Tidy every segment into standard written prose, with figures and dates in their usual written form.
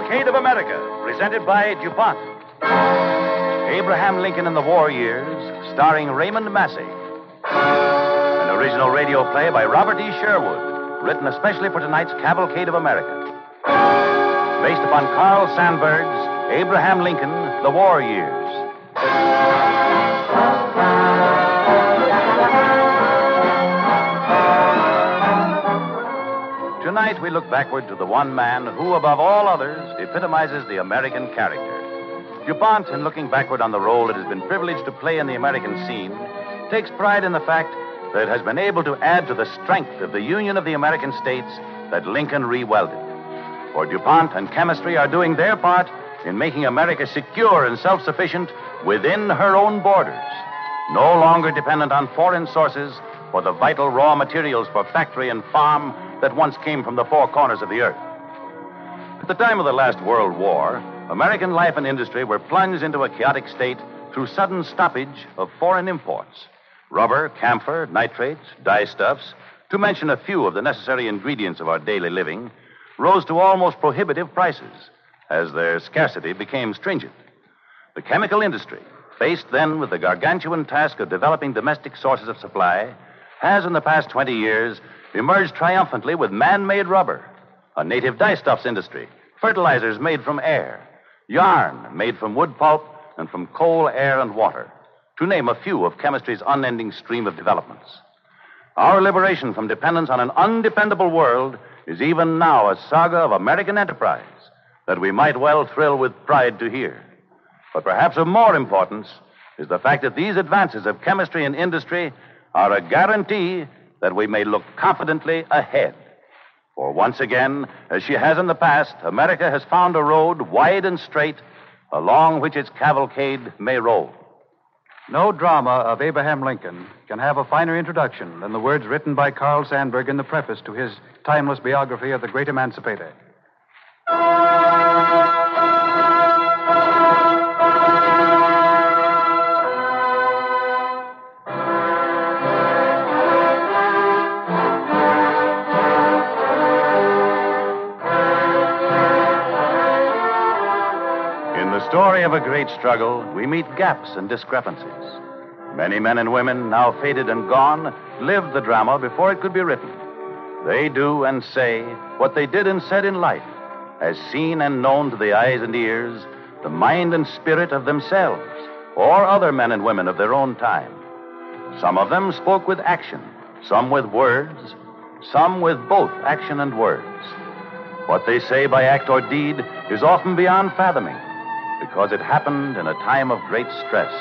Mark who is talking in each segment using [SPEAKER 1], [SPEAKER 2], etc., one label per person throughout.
[SPEAKER 1] Cavalcade of America, presented by DuPont. Abraham Lincoln in the War Years, starring Raymond Massey. An original radio play by Robert E. Sherwood, written especially for tonight's Cavalcade of America. Based upon Carl Sandburg's Abraham Lincoln, The War Years. Tonight we look backward to the one man who, above all others, epitomizes the American character. DuPont, in looking backward on the role it has been privileged to play in the American scene, takes pride in the fact that it has been able to add to the strength of the Union of the American States that Lincoln re-welded. For DuPont and chemistry are doing their part in making America secure and self-sufficient within her own borders, no longer dependent on foreign sources for the vital raw materials for factory and farm that once came from the four corners of the earth. At the time of the last World War, American life and industry were plunged into a chaotic state through sudden stoppage of foreign imports. Rubber, camphor, nitrates, dyestuffs, to mention a few of the necessary ingredients of our daily living, rose to almost prohibitive prices as their scarcity became stringent. The chemical industry, faced then with the gargantuan task of developing domestic sources of supply, has in the past 20 years emerged triumphantly with man-made rubber, a native dyestuffs industry, fertilizers made from air, yarn made from wood pulp and from coal, air, and water, to name a few of chemistry's unending stream of developments. Our liberation from dependence on an undependable world is even now a saga of American enterprise that we might well thrill with pride to hear. But perhaps of more importance is the fact that these advances of chemistry and industry are a guarantee that we may look confidently ahead. For once again, as she has in the past, America has found a road wide and straight along which its cavalcade may roll.
[SPEAKER 2] No drama of Abraham Lincoln can have a finer introduction than the words written by Carl Sandburg in the preface to his timeless biography of the great emancipator.
[SPEAKER 1] In the story of a great struggle, we meet gaps and discrepancies. Many men and women, now faded and gone, lived the drama before it could be written. They do and say what they did and said in life, as seen and known to the eyes and ears, the mind and spirit of themselves, or other men and women of their own time. Some of them spoke with action, some with words, some with both action and words. What they say by act or deed is often beyond fathoming, because it happened in a time of great stress.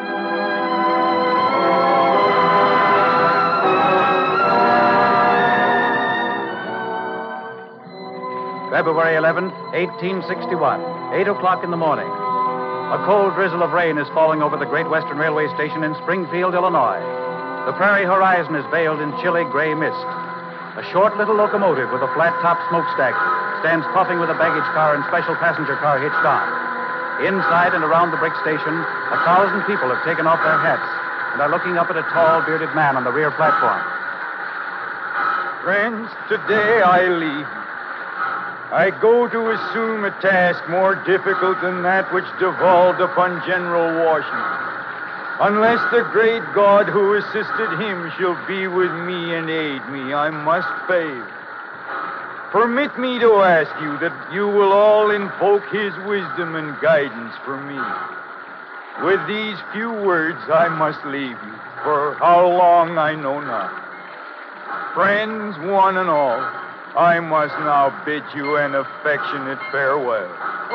[SPEAKER 2] February 11th, 1861, 8 o'clock in the morning. A cold drizzle of rain is falling over the Great Western Railway Station in Springfield, Illinois. The prairie horizon is veiled in chilly gray mist. A short little locomotive with a flat-top smokestack stands puffing with a baggage car and special passenger car hitched on. Inside and around the brick station, 1,000 people have taken off their hats and are looking up at a tall, bearded man on the rear platform.
[SPEAKER 3] Friends, today I leave you. I go to assume a task more difficult than that which devolved upon General Washington. Unless the great God who assisted him shall be with me and aid me, I must fail. Permit me to ask you that you will all invoke his wisdom and guidance for me. With these few words, I must leave you. For how long, I know not. Friends, one and all, I must now bid you an affectionate farewell.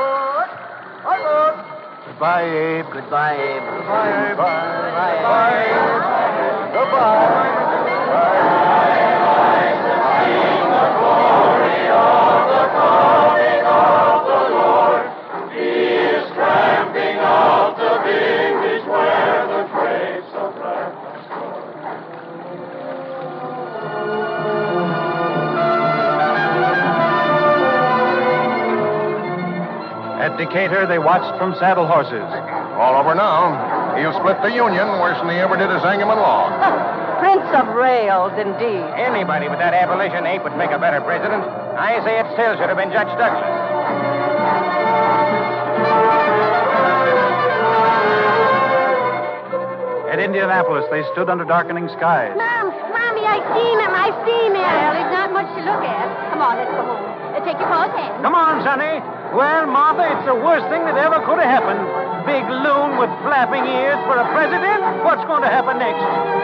[SPEAKER 2] Goodbye, Abe.
[SPEAKER 4] Goodbye, Abe.
[SPEAKER 3] Goodbye, Abe.
[SPEAKER 4] Goodbye.
[SPEAKER 3] Goodbye.
[SPEAKER 2] At Decatur, they watched from saddle horses.
[SPEAKER 5] All over now. He'll split the Union worse than he ever did a Sangamon log.
[SPEAKER 4] Prince of rails, indeed.
[SPEAKER 6] Anybody with that abolition ape would make a better president. I say it still should have been Judge Douglas.
[SPEAKER 2] At Indianapolis, they stood under darkening skies.
[SPEAKER 6] Mommy, I seen him. Well, there's not much to look at. Come on, let's go home. Take your pa's hand.
[SPEAKER 2] Come on, Sonny. Well, Martha, it's the worst thing that ever could have happened. Big loon with flapping ears for a president? What's going to happen next?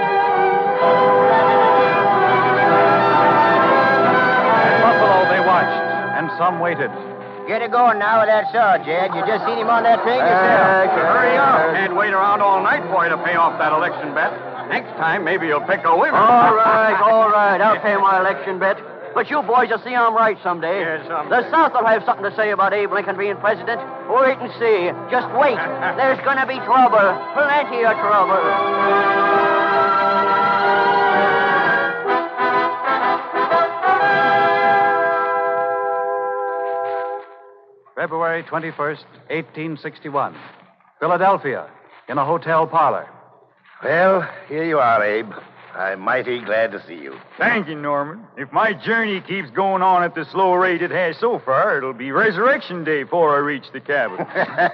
[SPEAKER 2] At Buffalo, they watched, and some waited.
[SPEAKER 7] Get it going now with that saw, Jed. You just seen him on that train yourself.
[SPEAKER 5] Hurry up. Can't wait around all night for you to pay off that election bet. Next time, maybe you'll pick a winner.
[SPEAKER 7] All right. I'll pay my election bet. But you boys will see I'm right someday.
[SPEAKER 5] Yes, someday.
[SPEAKER 7] The South will have something to say about Abe Lincoln being president. Wait and see. Just wait. There's going to be trouble. Plenty of trouble.
[SPEAKER 2] February 21st, 1861. Philadelphia, in a hotel parlor.
[SPEAKER 8] Well, here you are, Abe. I'm mighty glad to see you.
[SPEAKER 3] Thank you, Norman. If my journey keeps going on at the slow rate it has so far, it'll be Resurrection Day before I reach the cabin.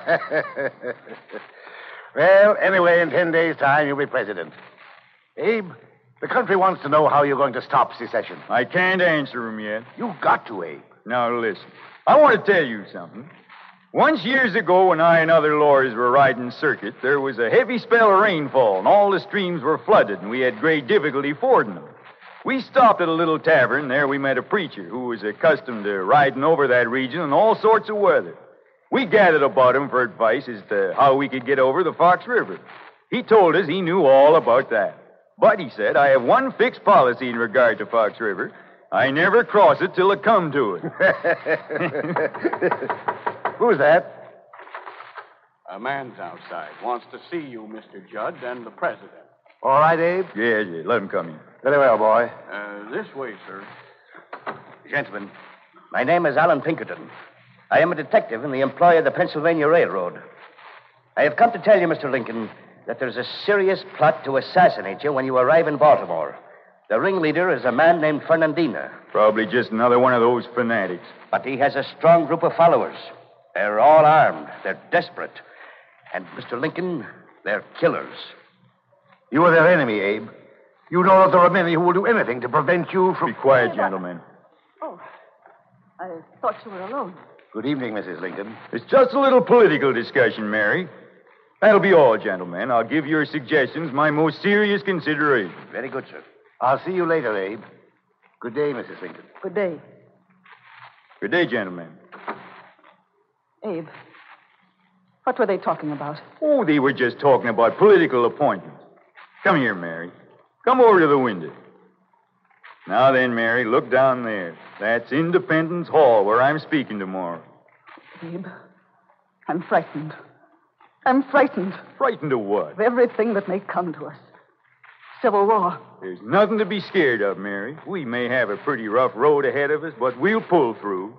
[SPEAKER 8] Well, anyway, in 10 days' time, you'll be president. Abe, the country wants to know how you're going to stop secession.
[SPEAKER 3] I can't answer him yet.
[SPEAKER 8] You've got to, Abe.
[SPEAKER 3] Now, listen. I want to tell you something. Once years ago, when I and other lawyers were riding circuit, there was a heavy spell of rainfall, and all the streams were flooded, and we had great difficulty fording them. We stopped at a little tavern. There we met a preacher who was accustomed to riding over that region in all sorts of weather. We gathered about him for advice as to how we could get over the Fox River. He told us he knew all about that. But, he said, I have one fixed policy in regard to Fox River. I never cross it till I come to it.
[SPEAKER 8] Who's that?
[SPEAKER 5] A man's outside. Wants to see you, Mr. Judd, and the president.
[SPEAKER 8] All right, Abe?
[SPEAKER 3] Yeah, let him come in.
[SPEAKER 8] Very well, boy.
[SPEAKER 5] This way, sir.
[SPEAKER 7] Gentlemen, my name is Alan Pinkerton. I am a detective in the employ of the Pennsylvania Railroad. I have come to tell you, Mr. Lincoln, that there's a serious plot to assassinate you when you arrive in Baltimore. The ringleader is a man named Fernandina.
[SPEAKER 3] Probably just another one of those fanatics.
[SPEAKER 7] But he has a strong group of followers. They're all armed. They're desperate. And, Mr. Lincoln, they're killers.
[SPEAKER 8] You are their enemy, Abe. You know that there are many who will do anything to prevent you from...
[SPEAKER 3] Be quiet, gentlemen.
[SPEAKER 4] Oh, I thought you were alone.
[SPEAKER 8] Good evening, Mrs. Lincoln.
[SPEAKER 3] It's just a little political discussion, Mary. That'll be all, gentlemen. I'll give your suggestions my most serious consideration.
[SPEAKER 7] Very good, sir.
[SPEAKER 8] I'll see you later, Abe. Good day, Mrs. Lincoln.
[SPEAKER 4] Good day.
[SPEAKER 3] Good day, gentlemen.
[SPEAKER 4] Abe, what were they talking about?
[SPEAKER 3] Oh, they were just talking about political appointments. Come here, Mary. Come over to the window. Now then, Mary, look down there. That's Independence Hall, where I'm speaking tomorrow.
[SPEAKER 4] Abe, I'm frightened. I'm frightened
[SPEAKER 3] Frightened of what?
[SPEAKER 4] of everything that may come to us. Civil war.
[SPEAKER 3] There's nothing to be scared of, Mary. We may have a pretty rough road ahead of us, but we'll pull through.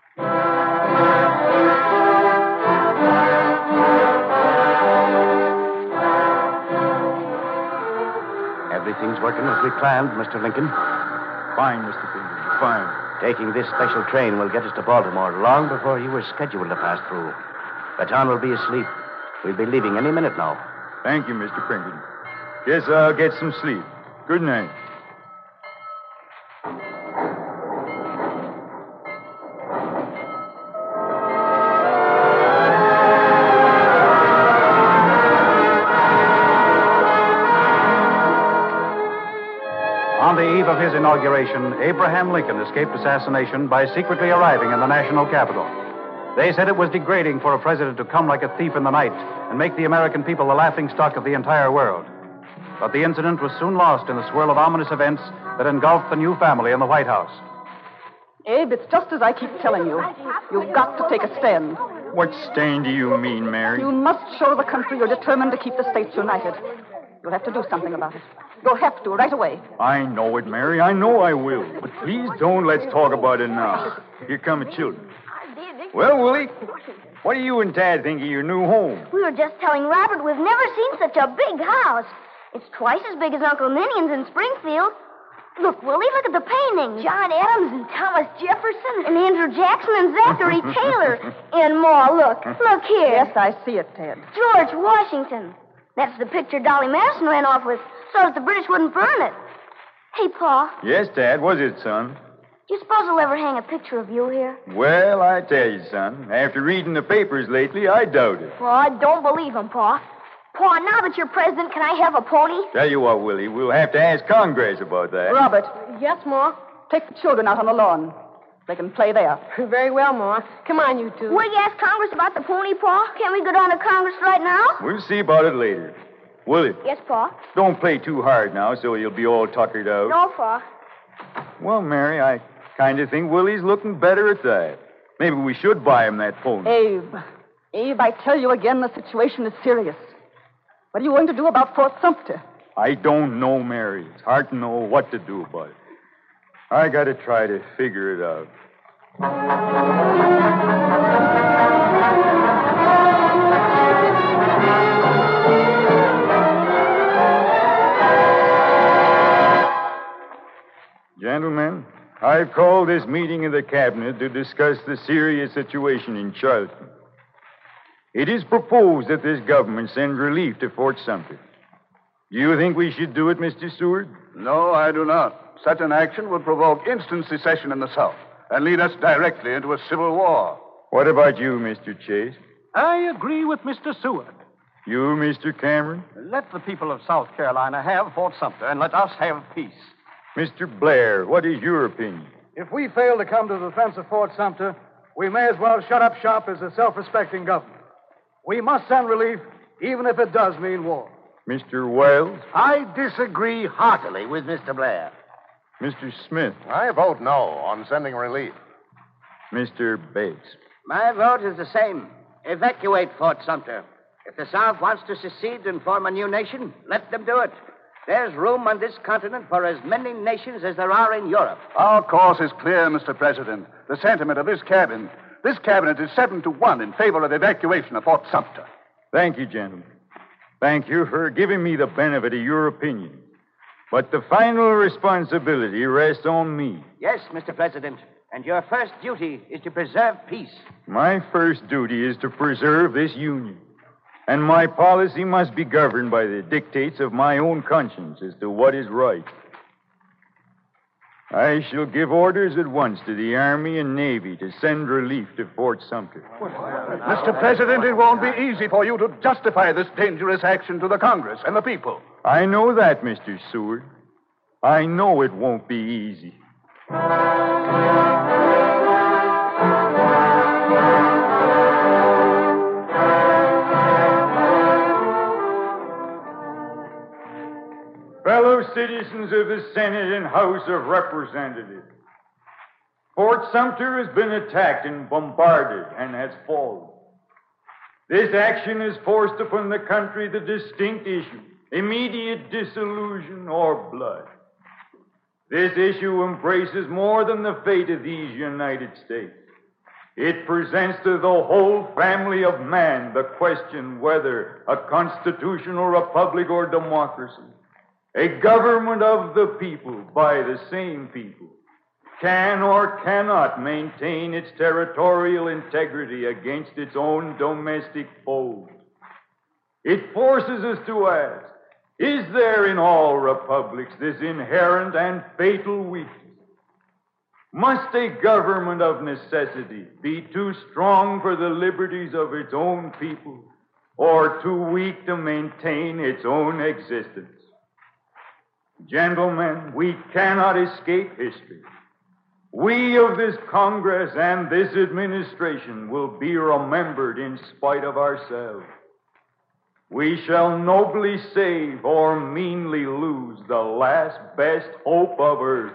[SPEAKER 7] Everything's working as we planned, Mr. Lincoln.
[SPEAKER 3] Fine, Mr. Pinkerton, fine.
[SPEAKER 7] Taking this special train will get us to Baltimore long before you were scheduled to pass through. Baton will be asleep. We'll be leaving any minute now.
[SPEAKER 3] Thank you, Mr. Pinkerton. Guess I'll get some sleep. Good night.
[SPEAKER 2] On the eve of his inauguration, Abraham Lincoln escaped assassination by secretly arriving in the national capital. They said it was degrading for a president to come like a thief in the night and make the American people the laughingstock of the entire world. But the incident was soon lost in the swirl of ominous events that engulfed the new family in the White House.
[SPEAKER 4] Abe, it's just as I keep telling you. You've got to take a stand.
[SPEAKER 3] What stand do you mean, Mary?
[SPEAKER 4] You must show the country you're determined to keep the states united. You'll have to do something about it. You'll have to, right away.
[SPEAKER 3] I know it, Mary. I know I will. But please don't let's talk about it now. Here come the children. Well, Willie, what do you and Tad think of your new home?
[SPEAKER 6] We were just telling Robert we've never seen such a big house. It's twice as big as Uncle Minion's in Springfield. Look, Willie, look at the paintings. John Adams and Thomas Jefferson and Andrew Jackson and Zachary Taylor. And more, look here.
[SPEAKER 4] Yes, I see it, Ted.
[SPEAKER 6] George Washington. That's the picture Dolly Madison ran off with, so that the British wouldn't burn it. Hey, Pa,
[SPEAKER 3] Yes, Dad, what's it, son?
[SPEAKER 6] do you suppose they'll ever hang a picture of you here?
[SPEAKER 3] Well, I tell you, son, after reading the papers lately, I doubt it.
[SPEAKER 6] Well, I don't believe him, Pa. Pa, now that you're president, can I have a pony?
[SPEAKER 3] Tell you what, Willie, we'll have to ask Congress about that.
[SPEAKER 4] Robert,
[SPEAKER 9] Yes, Ma?
[SPEAKER 4] take the children out on the lawn. They can play there.
[SPEAKER 9] Very well, Ma. Come on, you two.
[SPEAKER 6] Will you ask Congress about the pony, Pa? Can't we go down to Congress right now?
[SPEAKER 3] We'll see about it later. Willie,
[SPEAKER 6] Yes, Pa.
[SPEAKER 3] don't play too hard now so you'll be all tuckered out.
[SPEAKER 6] No, Pa.
[SPEAKER 3] Well, Mary, I kind of think Willie's looking better at that. Maybe we should buy him that pony.
[SPEAKER 4] Abe, I tell you again, the situation is serious. What are you going to do about Fort Sumter?
[SPEAKER 3] I don't know, Mary. It's hard to know what to do about it. I got to try to figure it out. Gentlemen, I've called this meeting of the Cabinet to discuss the serious situation in Charleston. It is proposed that this government send relief to Fort Sumter. Do you think we should do it, Mr. Seward?
[SPEAKER 5] No, I do not. Such an action would provoke instant secession in the South and lead us directly into a civil war.
[SPEAKER 3] What about you, Mr. Chase?
[SPEAKER 2] I agree with Mr. Seward.
[SPEAKER 3] You, Mr. Cameron?
[SPEAKER 5] Let the people of South Carolina have Fort Sumter, and let us have peace.
[SPEAKER 3] Mr. Blair, what is your opinion?
[SPEAKER 2] If we fail to come to the defense of Fort Sumter, we may as well shut up shop as a self-respecting government. We must send relief, even if it does mean war.
[SPEAKER 3] Mr. Wells?
[SPEAKER 8] I disagree heartily with Mr. Blair.
[SPEAKER 3] Mr. Smith?
[SPEAKER 8] I vote no on sending relief.
[SPEAKER 3] Mr. Bates?
[SPEAKER 7] My vote is the same. Evacuate Fort Sumter. If the South wants to secede and form a new nation, let them do it. There's room on this continent for as many nations as there are in Europe.
[SPEAKER 5] Our course is clear, Mr. President. The sentiment of this cabinet is 7-1 in favor of evacuation of Fort Sumter.
[SPEAKER 3] Thank you, gentlemen. Thank you for giving me the benefit of your opinion. But the final responsibility rests on me.
[SPEAKER 7] Yes, Mr. President. And your first duty is to preserve peace.
[SPEAKER 3] My first duty is to preserve this union. And my policy must be governed by the dictates of my own conscience as to what is right. I shall give orders at once to the Army and Navy to send relief to Fort Sumter.
[SPEAKER 5] Mr. President, it won't be easy for you to justify this dangerous action to the Congress and the people.
[SPEAKER 3] I know that, Mr. Seward. I know it won't be easy. Fellow citizens of the Senate and House of Representatives, Fort Sumter has been attacked and bombarded and has fallen. This action has forced upon the country the distinct issue, immediate dissolution or blood. This issue embraces more than the fate of these United States. It presents to the whole family of man the question whether a constitutional republic or democracy, a government of the people by the same people, can or cannot maintain its territorial integrity against its own domestic foes. It forces us to ask, is there in all republics this inherent and fatal weakness? Must a government of necessity be too strong for the liberties of its own people or too weak to maintain its own existence? Gentlemen, we cannot escape history. We of this Congress and this administration will be remembered in spite of ourselves. We shall nobly save or meanly lose the last best hope of earth.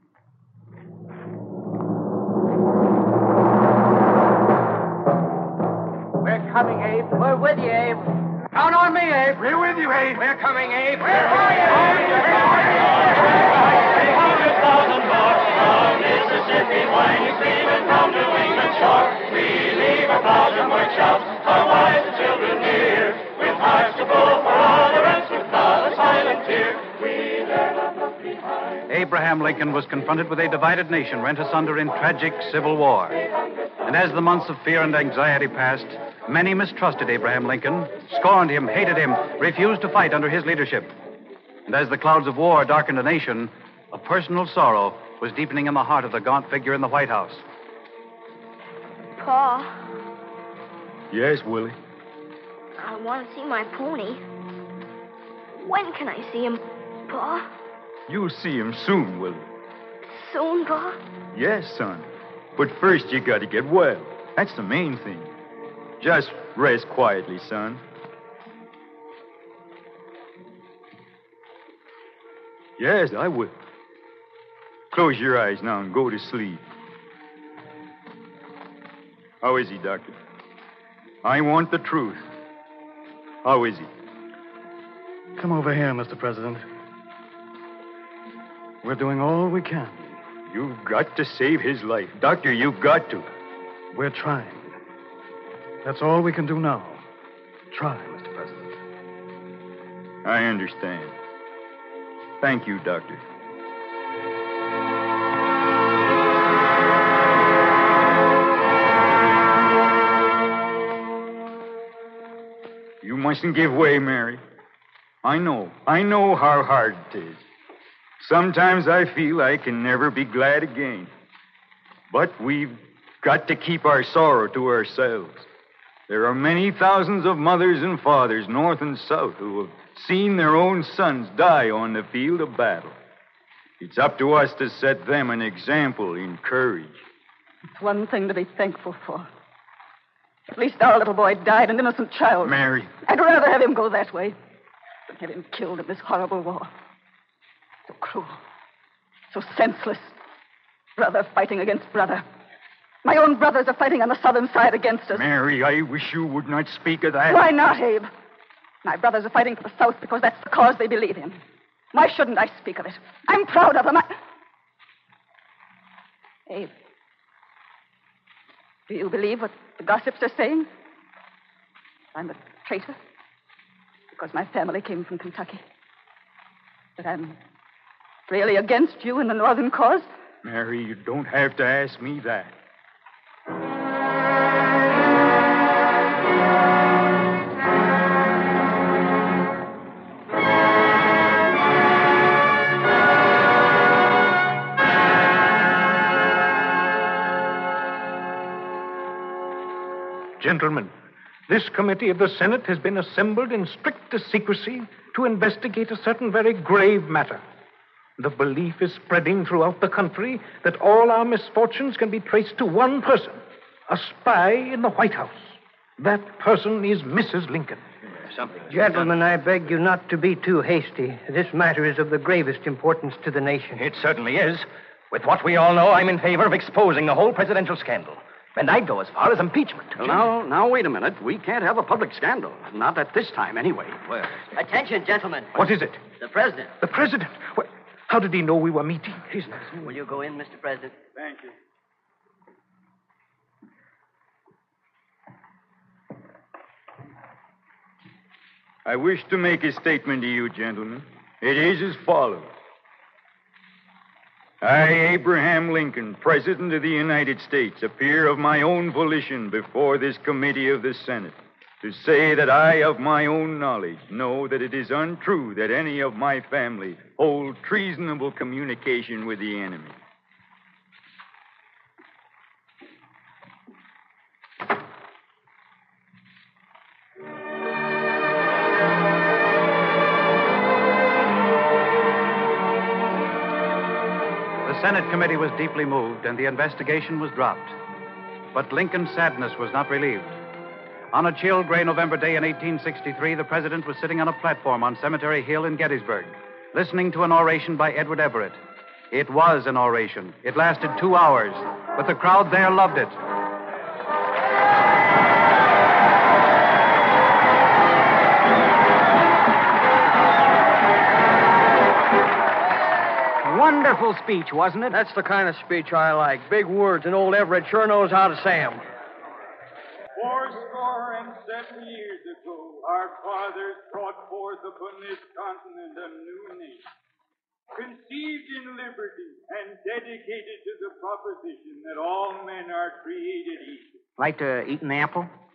[SPEAKER 7] We're coming, Abe. We're with you, Abe.
[SPEAKER 2] Count on me, Abe.
[SPEAKER 5] We're with you, Abe.
[SPEAKER 2] We're coming, Abe.
[SPEAKER 7] We're for you, Abe.
[SPEAKER 10] 100,000 bucks from Mississippi, winding stream and from New England shore. We leave our plows and workshops, our wives and children near, with hearts to pull for all the rest without a silent tear. We never look behind.
[SPEAKER 2] Abraham Lincoln was confronted with a divided nation rent asunder in tragic civil war. And as the months of fear and anxiety passed, Many mistrusted Abraham Lincoln, scorned him, hated him, refused to fight under his leadership. And as the clouds of war darkened the nation, a personal sorrow was deepening in the heart of the gaunt figure in the White House.
[SPEAKER 6] Pa,
[SPEAKER 3] Yes, Willie.
[SPEAKER 6] I want to see my pony. When can I see him, Pa?
[SPEAKER 3] You'll see him soon, Willie.
[SPEAKER 6] Soon, Pa?
[SPEAKER 3] Yes, son. But first you got to get well. That's the main thing. Just rest quietly, son. Yes, I will. Close your eyes now and go to sleep. How is he, Doctor? I want the truth. How is he?
[SPEAKER 11] Come over here, Mr. President. We're doing all we can.
[SPEAKER 3] You've got to save his life. Doctor, you've got to.
[SPEAKER 11] We're trying. That's all we can do now. Try, Mr. President.
[SPEAKER 3] I understand. Thank you, Doctor. You mustn't give way, Mary. I know how hard it is. Sometimes I feel I can never be glad again. But we've got to keep our sorrow to ourselves. There are many thousands of mothers and fathers, north and south, who have seen their own sons die on the field of battle. It's up to us to set them an example in courage.
[SPEAKER 4] It's one thing to be thankful for. At least our little boy died, an innocent child.
[SPEAKER 3] Mary.
[SPEAKER 4] I'd rather have him go that way than have him killed in this horrible war. So cruel. So senseless. Brother fighting against brother. My own brothers are fighting on the southern side against us.
[SPEAKER 3] Mary, I wish you would not speak of that.
[SPEAKER 4] Why not, Abe? My brothers are fighting for the South because that's the cause they believe in. Why shouldn't I speak of it? I'm proud of them. Abe, do you believe what the gossips are saying? I'm a traitor because my family came from Kentucky. That I'm really against you and the Northern cause?
[SPEAKER 3] Mary, you don't have to ask me that.
[SPEAKER 12] Gentlemen, this committee of the Senate has been assembled in strictest secrecy to investigate a certain very grave matter. The belief is spreading throughout the country that all our misfortunes can be traced to one person, a spy in the White House. That person is Mrs. Lincoln.
[SPEAKER 13] Gentlemen, I beg you not to be too hasty. This matter is of the gravest importance to the nation.
[SPEAKER 7] It certainly is. With what we all know, I'm in favor of exposing the whole presidential scandal. And I'd go as far as impeachment.
[SPEAKER 2] Well, now, wait a minute. We can't have a public scandal. Not at this time, anyway.
[SPEAKER 7] Well,
[SPEAKER 14] Attention, gentlemen.
[SPEAKER 12] What is it?
[SPEAKER 14] The president.
[SPEAKER 12] The president? How did he know we were meeting?
[SPEAKER 14] Will you go in, Mr. President?
[SPEAKER 3] Thank you. I wish to make a statement to you, gentlemen. It is as follows. I, Abraham Lincoln, President of the United States, appear of my own volition before this committee of the Senate to say that I, of my own knowledge, know that it is untrue that any of my family hold treasonable communication with the enemy.
[SPEAKER 2] The Senate committee was deeply moved, and the investigation was dropped. But Lincoln's sadness was not relieved. On a chill, gray November day in 1863, the president was sitting on a platform on Cemetery Hill in Gettysburg, listening to an oration by Edward Everett. It was an oration. It lasted 2 hours, but the crowd there loved it.
[SPEAKER 13] Wonderful speech, wasn't it? That's the kind of speech I like. Big words, and old Everett sure knows how to say them.
[SPEAKER 3] 7 years ago, our fathers brought forth upon this continent a new nation, conceived in liberty and dedicated to the proposition that all men are created equal.
[SPEAKER 13] Like to eat an apple?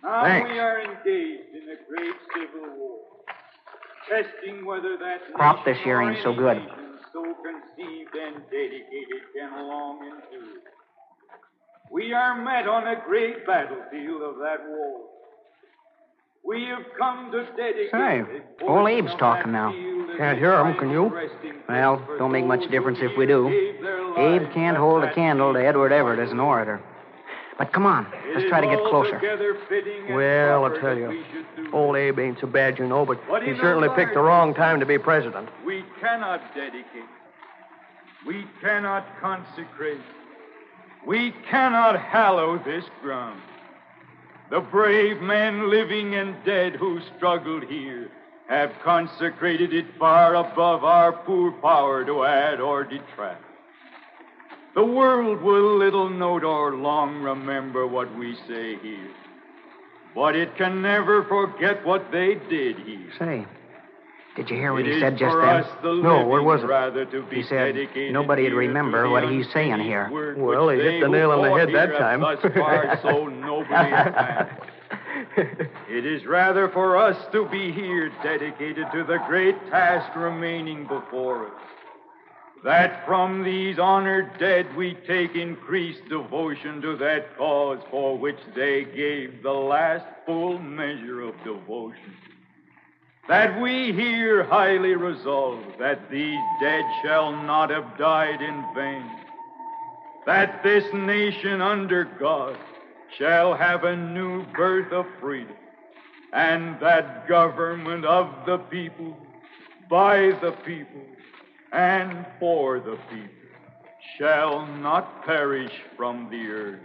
[SPEAKER 3] Now
[SPEAKER 11] Thanks.
[SPEAKER 3] we are engaged in a great civil war, testing whether that
[SPEAKER 15] Crop this
[SPEAKER 3] nation
[SPEAKER 15] year
[SPEAKER 3] or
[SPEAKER 15] ain't so
[SPEAKER 3] any
[SPEAKER 15] good.
[SPEAKER 3] nation so conceived and dedicated can long endure. We are met on a great battlefield of that war. We have come to dedicate.
[SPEAKER 15] Say,
[SPEAKER 3] a
[SPEAKER 15] old
[SPEAKER 3] portion
[SPEAKER 15] Abe's
[SPEAKER 3] of
[SPEAKER 15] talking
[SPEAKER 3] that
[SPEAKER 15] now.
[SPEAKER 3] field as
[SPEAKER 15] Can't
[SPEAKER 3] a
[SPEAKER 15] hear him, can
[SPEAKER 3] final
[SPEAKER 15] you?
[SPEAKER 3] resting
[SPEAKER 15] Well,
[SPEAKER 3] place for
[SPEAKER 15] don't make much
[SPEAKER 3] those
[SPEAKER 15] difference
[SPEAKER 3] who
[SPEAKER 15] if we do.
[SPEAKER 3] gave their
[SPEAKER 15] Abe
[SPEAKER 3] lives
[SPEAKER 15] can't
[SPEAKER 3] at
[SPEAKER 15] hold a
[SPEAKER 3] that
[SPEAKER 15] candle to
[SPEAKER 3] field.
[SPEAKER 15] Edward Everett as an orator. But come on,
[SPEAKER 3] It
[SPEAKER 15] let's
[SPEAKER 3] is
[SPEAKER 15] try to get closer.
[SPEAKER 3] altogether fitting and
[SPEAKER 13] Well, I'll
[SPEAKER 3] proper
[SPEAKER 13] tell
[SPEAKER 3] that
[SPEAKER 13] you,
[SPEAKER 3] we should do
[SPEAKER 13] old Abe ain't so bad, you know, but
[SPEAKER 3] But
[SPEAKER 13] he
[SPEAKER 3] in the
[SPEAKER 13] certainly picked the
[SPEAKER 3] larger
[SPEAKER 13] wrong time to be president.
[SPEAKER 3] We cannot dedicate. We cannot consecrate. We cannot hallow this ground. The brave men living and dead who struggled here have consecrated it far above our poor power to add or detract. The world will little note or long remember what we say here, but it can never forget what they did here.
[SPEAKER 15] Say, did you hear what
[SPEAKER 3] It
[SPEAKER 15] he
[SPEAKER 3] is
[SPEAKER 15] said just
[SPEAKER 3] for
[SPEAKER 15] then?
[SPEAKER 3] us, the
[SPEAKER 13] No, what
[SPEAKER 3] living,
[SPEAKER 13] was it?
[SPEAKER 3] rather to be
[SPEAKER 15] He said
[SPEAKER 3] dedicated
[SPEAKER 15] nobody'd
[SPEAKER 3] here
[SPEAKER 15] remember
[SPEAKER 3] to
[SPEAKER 15] what
[SPEAKER 3] the
[SPEAKER 15] he's saying
[SPEAKER 3] unfinished
[SPEAKER 15] here.
[SPEAKER 3] work
[SPEAKER 13] Well,
[SPEAKER 3] which
[SPEAKER 13] he hit
[SPEAKER 3] they
[SPEAKER 13] the nail
[SPEAKER 3] who
[SPEAKER 13] on the
[SPEAKER 3] fought
[SPEAKER 13] head that
[SPEAKER 3] here
[SPEAKER 13] time.
[SPEAKER 3] have thus far so nobly advanced. It is rather for us to be here dedicated to the great task remaining before us, that from these honored dead we take increased devotion to that cause for which they gave the last full measure of devotion. That we here highly resolve that these dead shall not have died in vain, that this nation under God shall have a new birth of freedom, and that government of the people, by the people, and for the people shall not perish from the earth.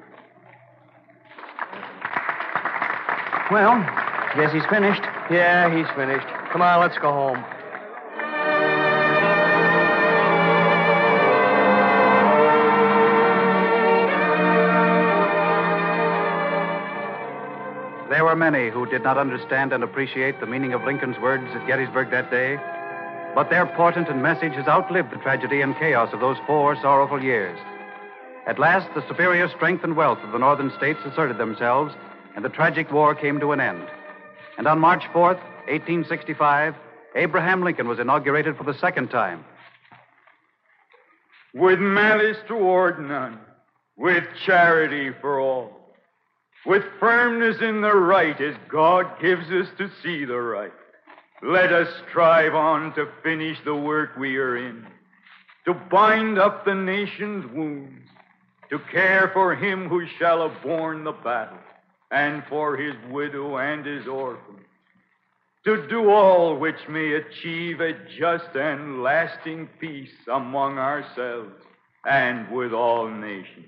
[SPEAKER 15] Well, guess he's finished.
[SPEAKER 13] Yeah, he's finished. Come on, let's go home.
[SPEAKER 2] There were many who did not understand and appreciate the meaning of Lincoln's words at Gettysburg that day, but their portent and message has outlived the tragedy and chaos of those 4 sorrowful years. At last, the superior strength and wealth of the northern states asserted themselves, and the tragic war came to an end. And on March 4th, 1865, Abraham Lincoln was inaugurated for the second time.
[SPEAKER 3] With malice toward none, with charity for all, with firmness in the right as God gives us to see the right, let us strive on to finish the work we are in, to bind up the nation's wounds, to care for him who shall have borne the battle, and for his widow and his orphan, to do all which may achieve a just and lasting peace among ourselves and with all nations.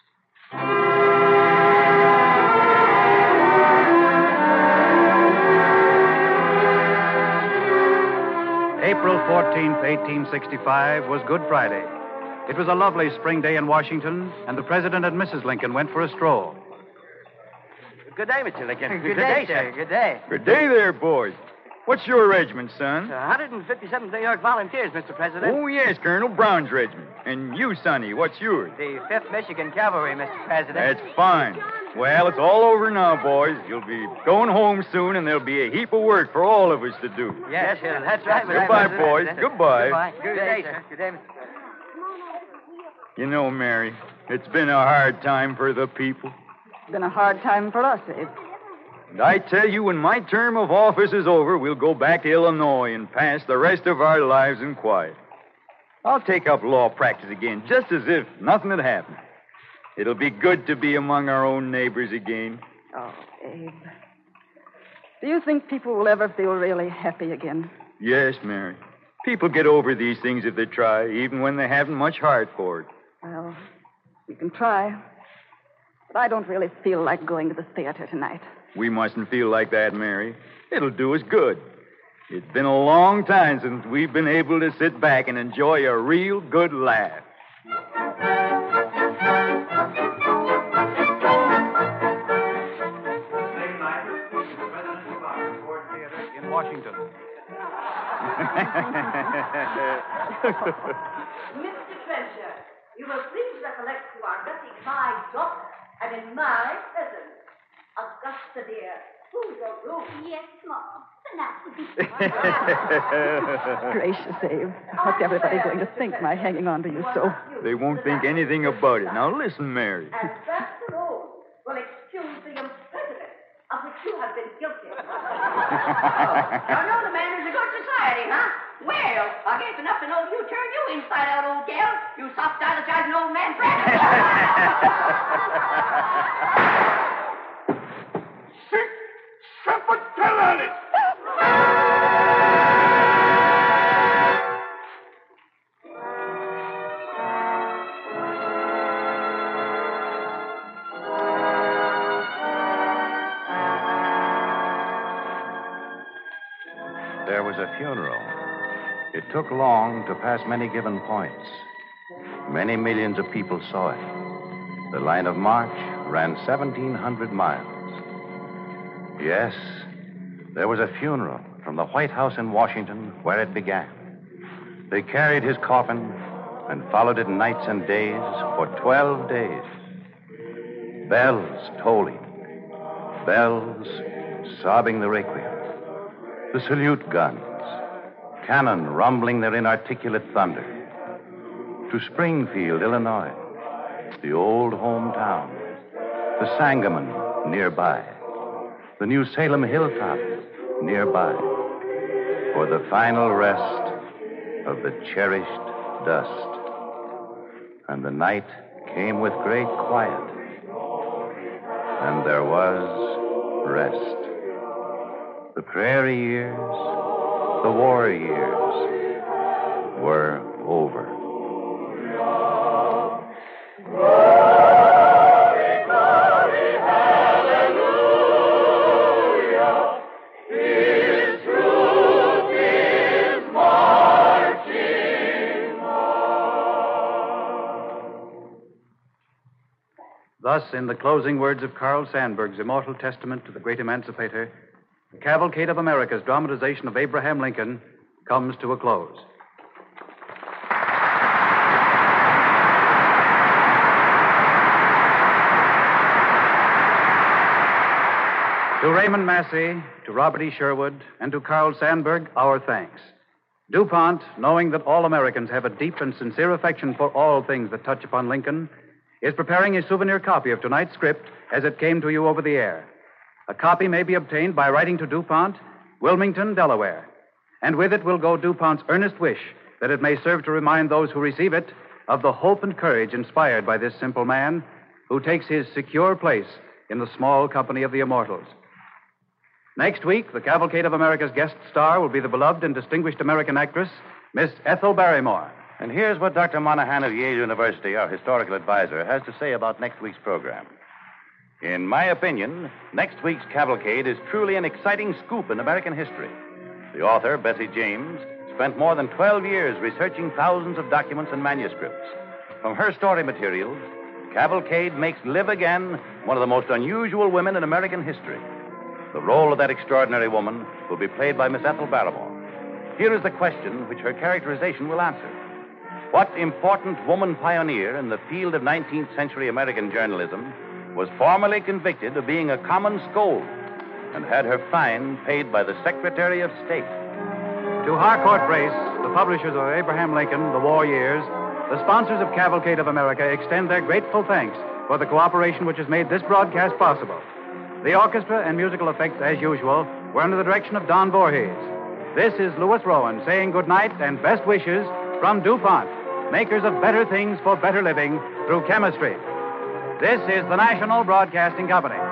[SPEAKER 2] April 14th, 1865 was Good Friday. It was a lovely spring day in Washington, and the President and Mrs. Lincoln went for a stroll.
[SPEAKER 7] Good day, Mr. Lincoln.
[SPEAKER 14] Good day, sir. Good day.
[SPEAKER 3] Good day there, boys. What's your regiment, son?
[SPEAKER 14] 157th New York Volunteers, Mr. President.
[SPEAKER 3] Oh, yes, Colonel Brown's regiment. And you, Sonny, what's yours?
[SPEAKER 14] The 5th Michigan Cavalry, Mr. President.
[SPEAKER 3] That's fine. Well, it's all over now, boys. You'll be going home soon, and there'll be a heap of work for all of us to do.
[SPEAKER 14] Yes, sir. That's right, Mr.
[SPEAKER 3] Goodbye,
[SPEAKER 14] President.
[SPEAKER 3] boys. Goodbye.
[SPEAKER 14] Good day, sir. Good day, Mr. President.
[SPEAKER 3] You know, Mary, it's been a hard time for the people.
[SPEAKER 4] It's been a hard time for us, Abe.
[SPEAKER 3] And I tell you, when my term of office is over, we'll go back to Illinois and pass the rest of our lives in quiet. I'll take up law practice again, just as if nothing had happened. It'll be good to be among our own neighbors again.
[SPEAKER 4] Oh, Abe. Do you think people will ever feel really happy again?
[SPEAKER 3] Yes, Mary. People get over these things if they try, even when they haven't much heart for it.
[SPEAKER 4] Well, you can try. But I don't really feel like going to the theater tonight.
[SPEAKER 3] We mustn't feel like that, Mary. It'll do us good. It's been a long time since we've been able to sit back and enjoy a real good laugh.
[SPEAKER 2] In Washington.
[SPEAKER 16] Mr. Trencher, you will please recollect you are letting my daughter and in my presence, Augusta Augusta, dear. Who's your room?
[SPEAKER 6] Yes, Mom. Tonight.
[SPEAKER 4] Gracious, Abe. What's everybody going to think, my hanging on to you so?
[SPEAKER 3] They won't think anything about it. Now listen, Mary.
[SPEAKER 16] And that's the rule. Will excuse the imprisonment of which you have been guilty. You know the man is a good society, huh? Well, I guess enough to know you turned you inside out, old gal. You soft stylizing old man friend.
[SPEAKER 10] Tell on it!
[SPEAKER 1] There was a funeral. It took long to pass many given points. Many millions of people saw it. The line of march ran 1,700 miles. Yes, there was a funeral from the White House in Washington where it began. They carried his coffin and followed it nights and days for 12 days. Bells tolling, bells sobbing the requiem, the salute guns, cannon rumbling their inarticulate thunder. To Springfield, Illinois, the old hometown, the Sangamon nearby, the New Salem hilltop nearby, for the final rest of the cherished dust. And the night came with great quiet, and there was rest. The prairie years, the war years, were over.
[SPEAKER 2] Thus, in the closing words of Carl Sandburg's immortal testament to the great emancipator, the Cavalcade of America's dramatization of Abraham Lincoln comes to a close. To Raymond Massey, to Robert E. Sherwood, and to Carl Sandburg, our thanks. DuPont, knowing that all Americans have a deep and sincere affection for all things that touch upon Lincoln, is preparing a souvenir copy of tonight's script as it came to you over the air. A copy may be obtained by writing to DuPont, Wilmington, Delaware. And with it will go DuPont's earnest wish that it may serve to remind those who receive it of the hope and courage inspired by this simple man who takes his secure place in the small company of the immortals. Next week, the Cavalcade of America's guest star will be the beloved and distinguished American actress, Miss Ethel Barrymore.
[SPEAKER 1] And here's what Dr. Monahan of Yale University, our historical advisor, has to say about next week's program. In my opinion, next week's Cavalcade is truly an exciting scoop in American history. The author, Bessie James, spent more than 12 years researching thousands of documents and manuscripts. From her story materials, Cavalcade makes live again one of the most unusual women in American history. The role of that extraordinary woman will be played by Miss Ethel Barrymore. Here is the question which her characterization will answer. What important woman pioneer in the field of 19th century American journalism was formally convicted of being a common scold and had her fine paid by the Secretary of State?
[SPEAKER 2] To Harcourt Brace, the publishers of Abraham Lincoln, The War Years, the sponsors of Cavalcade of America extend their grateful thanks for the cooperation which has made this broadcast possible. The orchestra and musical effects, as usual, were under the direction of Don Voorhees. This is Louis Rowan saying good night and best wishes from DuPont, makers of better things for better living through chemistry. This is the National Broadcasting Company.